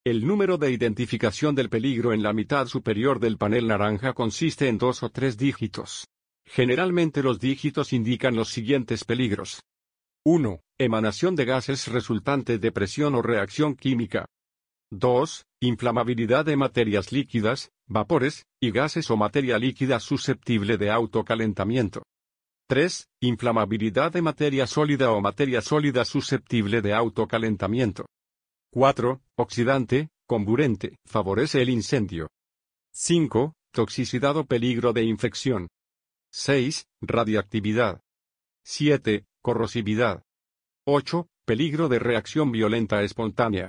El número de identificación del peligro en la mitad superior del panel naranja consiste en 2 o 3 dígitos. Generalmente los dígitos indican los siguientes peligros. 1. Emanación de gases resultante de presión o reacción química. 2. Inflamabilidad de materias líquidas, vapores, y gases o materia líquida susceptible de autocalentamiento. 3. Inflamabilidad de materia sólida o materia sólida susceptible de autocalentamiento. 4. Oxidante, comburente, favorece el incendio. 5. Toxicidad o peligro de infección. 6. Radiactividad. 7. Corrosividad. 8. Peligro de reacción violenta espontánea.